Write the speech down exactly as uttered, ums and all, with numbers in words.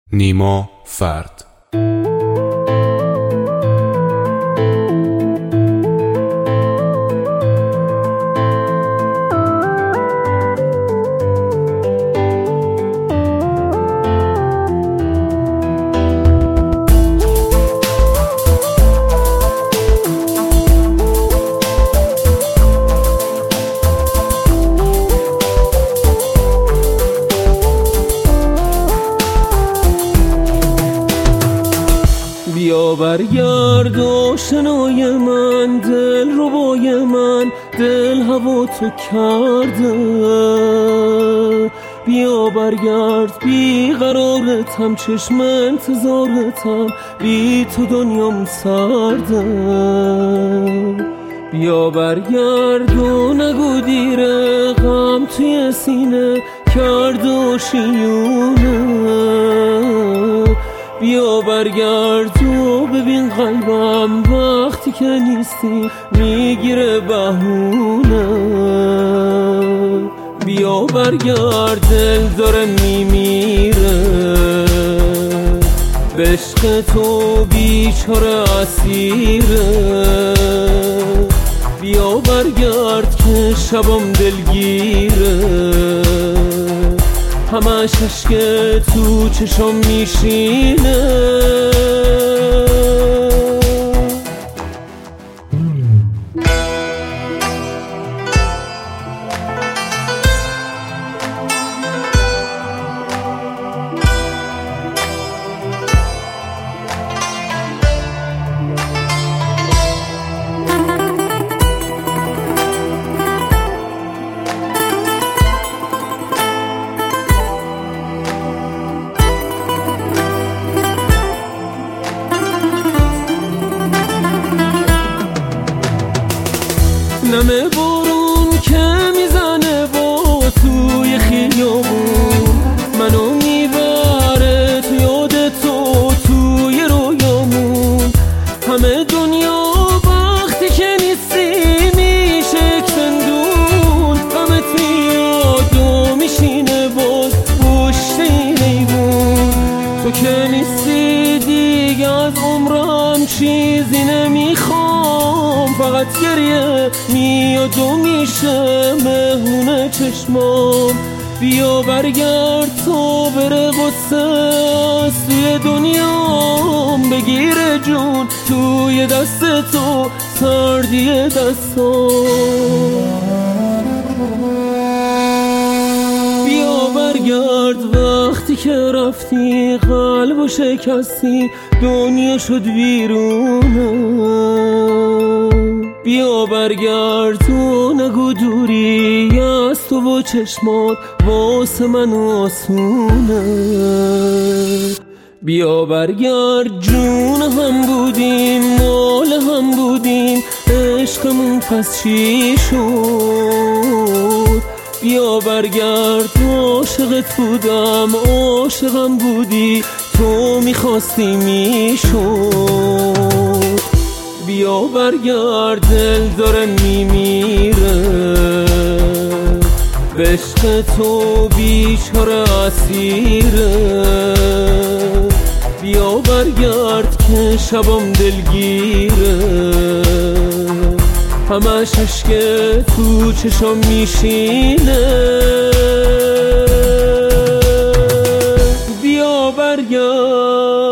نیما فرد. بیا برگرد آشنای من، دل ربای من، دل هوا تو کرده. بیا برگرد بی قرارتم، چشم انتظارتم، بی تو دنیام سرده. بیا برگرد و نگو دیره، غم توی سینه کرد آشیونه. بیا برگرد و ببین قلبم وقتی که نیستی میگیره بهونه. بیا برگرد دل داره میمیره، به عشق تو بیچاره اسیره. بیا برگرد که شبم دلگیره، همش عشق تو چشم میشینه. نمه بارون که میزنه با توی خیابون، منو میبره تو یاد تو توی رویامون. همه دنیا وقتی که نیستی میشه کندون، غمت میاد و میشینه باز پشت این ایوون. تو که نیستی دیگه از عمرم چیزی نمیخوام، فقط گریه میاد و میشه مهمون چشمام. بیا برگرد تو بره غصه از توی دنیام، بگیره جون توی دست تو سردی دستام. بیا برگرد وقتی که رفتی قلبو شکستی دنیا شد ویرونه. بیا برگرد و نگو دوری از تو و چشمات واسه من آسونه. بیا برگرد جون هم بودیم مال هم بودیم، عشقمون پس چی شد؟ بیا برگرد عاشقت بودم عاشقم بودی، تو میخواستی میشد. بیا برگرد دل داره میمیره، به عشق تو بیچاره اسیره. بیا برگرد که شبم دلگیره، همش عشق تو چشم میشینه. بیا برگرد